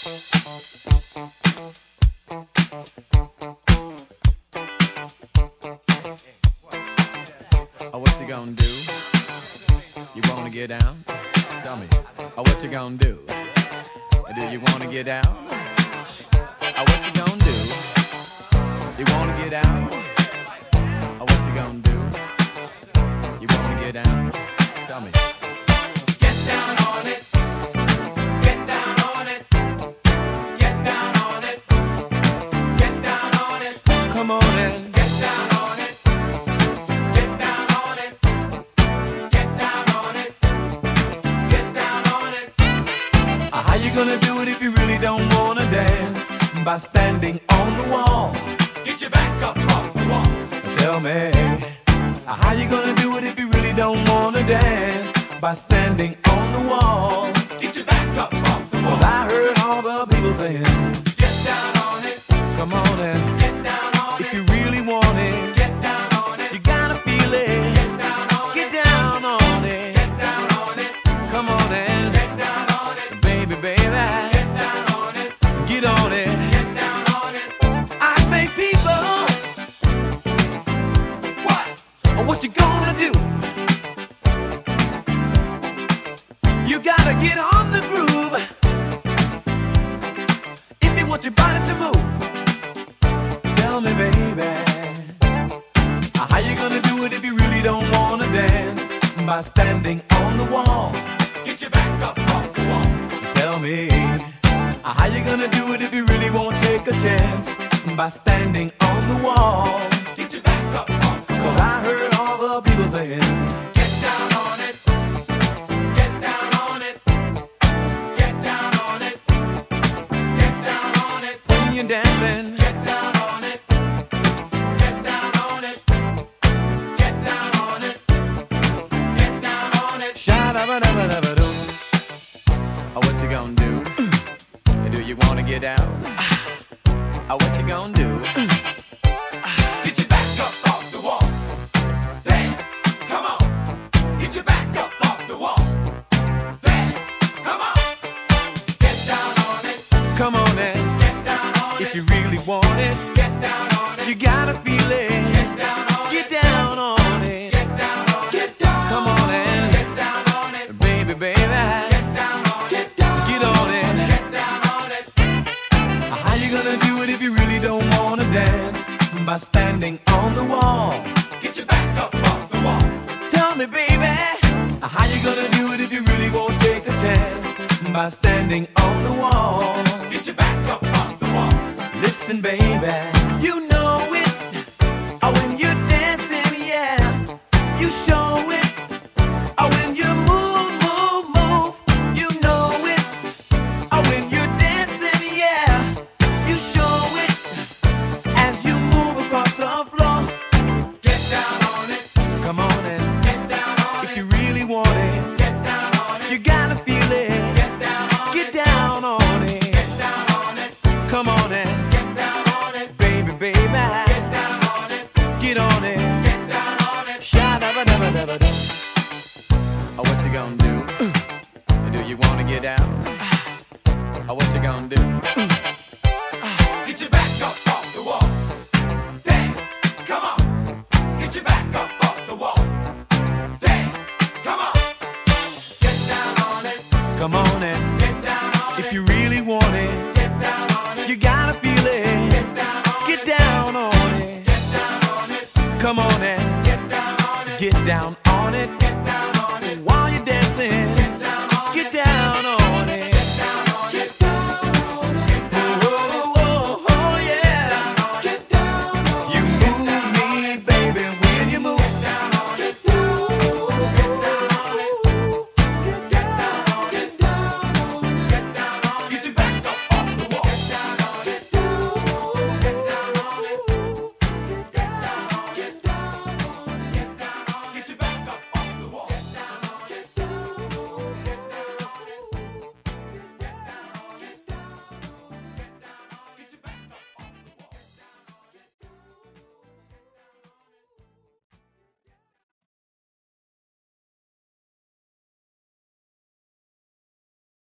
Oh, what you gonna do? You wanna get down? Tell me. Oh, what you gonna do? Do you wanna get down? Oh, what you gonna do? You wanna get out? Oh, what you gonna do? You wanna get down? Tell me. Get down on it. Get down on it. Get down on it. Get down on it. Come on in. Get down on it. Get down on it. Get down on it. Get down on it. How you gonna do it if you really don't wanna dance? By standing on the wall. Get your back up off the wall. Tell me, how you gonna do it if you really don't wanna dance? By standing on the wall. Get your back up off the wall. 'Cause I heard all the people saying, get down on it. Come on and get down on it. If you really want it, get down on it. You gotta feel it. Get down on it. Get down on it. Get down on it. Come on and get down on it. Baby, baby. Get down on it. Get on it. Get down on it. I say people, what you gonna do? You gotta get on the groove if you want your body to move. Tell me, baby, how you gonna do it if you really don't wanna dance? By standing on the wall. Get your back up off the wall. Tell me, how you gonna do it if you really won't take a chance? By standing on the wall. Get your back up off the wall. 'Cause I heard all the people saying, get down on it. Get down on it. Get down on it. Get down on it. When you're dancing, get down on it. Get down on it. Get down on it. Get down on it. Sha-da-ba-da-ba-da-ba-doo. Oh, what you gonna do? Do you wanna get down? Oh, what you gonna do? Get your back up off the wall. Dance, come on. Get your back up off the wall. Dance, come on. Get down on it. Come on in. Get down on it. If you really want it, get down on it. You gotta feel it. Get down on it. Get down on it. Get down on it. Get down. Come on in. Get down on it. Baby, baby. Get down on it. Get down. Get on it. Get down on it. How you gonna do it if you really don't wanna dance? By standing on the wall. Get your back up off the wall. Tell me, baby, how you gonna do it if you really won't take a chance? By standing on the wall. Get your back up off the wall. Listen, baby, you know it. When you're dancing, yeah, you show